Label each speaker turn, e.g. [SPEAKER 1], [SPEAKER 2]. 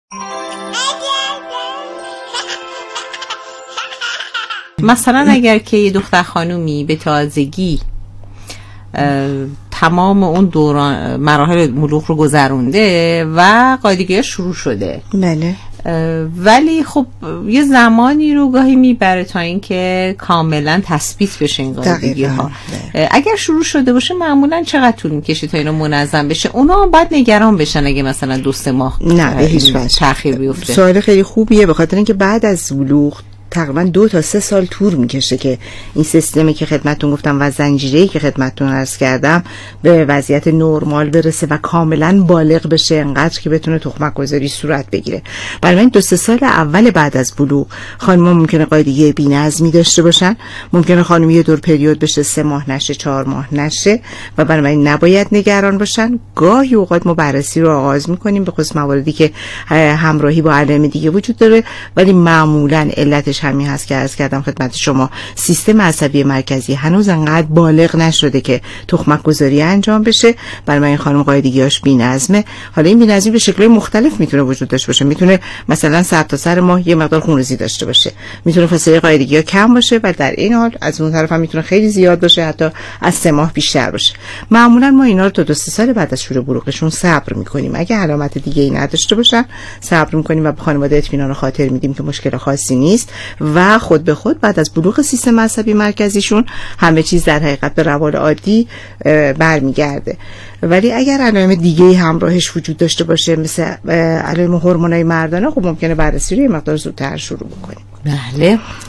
[SPEAKER 1] مثلا اگر که یه دختر خانومی به تازگی تمام اون دوران مراحل بلوغ رو گذرونده و قاعدگی شروع شده،
[SPEAKER 2] بله،
[SPEAKER 1] ولی خب یه زمانی رو گاهی میبره تا اینکه کاملا تثبیت بشه این قاعدگی ها. اگر شروع شده باشه معمولا چقدر طول میکشه تا اینو منظم بشه؟ اونا هم باید نگران بشن اگه مثلا 2-3 ماه
[SPEAKER 2] نه به هیچ وجه
[SPEAKER 1] تأخیر بیفته.
[SPEAKER 2] سوال خیلی خوبیه، به خاطر اینکه بعد از بلوغ تقریبا 2 تا 3 سال طول میکشه که این سیستمی که خدمتتون گفتم و زنجیره‌ای که خدمتتون عرض کردم به وضعیت نرمال برسه و کاملا بالغ بشه، انقدر که بتونه تخمک گذاری صورت بگیره. بنابراین 2-3 سال اول بعد از بلوغ خانم‌ها ممکنه قاعدگی بی‌نظمی داشته باشن، ممکنه خانم یه دور پریود بشه 3 ماه نشه، 4 ماه نشه و بنابراین نباید نگران باشن. گاهی اوقات ما بررسی رو آغاز می‌کنیم به خصوص مواردی که همراهی با علائم دیگه وجود داره، ولی معمولاً علتش همین هست که عرض کردم خدمت شما، سیستم عصبی مرکزی هنوز انقدر بالغ نشده که تخمک گذاری انجام بشه. برای این خانم قاعدگیاش بی‌نظمه. حالا این بی‌نظمی به شکل مختلف میتونه وجود داشته باشه، میتونه مثلا سر تا سر ماه یه مقدار خونریزی داشته باشه، میتونه فاصله قاعدگی‌ها کم باشه و در این حال از اون طرف هم میتونه خیلی زیاد باشه، حتی از 3 ماه بیشتر باشه. معمولا ما اینا رو تا 2-3 سال بعد از شروع بلوغشون صبر میکنیم. اگه علامت دیگه‌ای نداشته باشن صبر میکنیم و به خانواده اطمینان و خاطر میدیم که مشکل خاصی نیست و خود به خود بعد از بلوغ سیستم عصبی مرکزیشون همه چیز در حقیقت به روال عادی برمیگرده. ولی اگر علائم دیگه‌ای همراهش وجود داشته باشه مثل علائم هورمونای مردانه، خب ممکنه بررسی رو یه مقدار زودتر شروع بکنیم.
[SPEAKER 1] بله.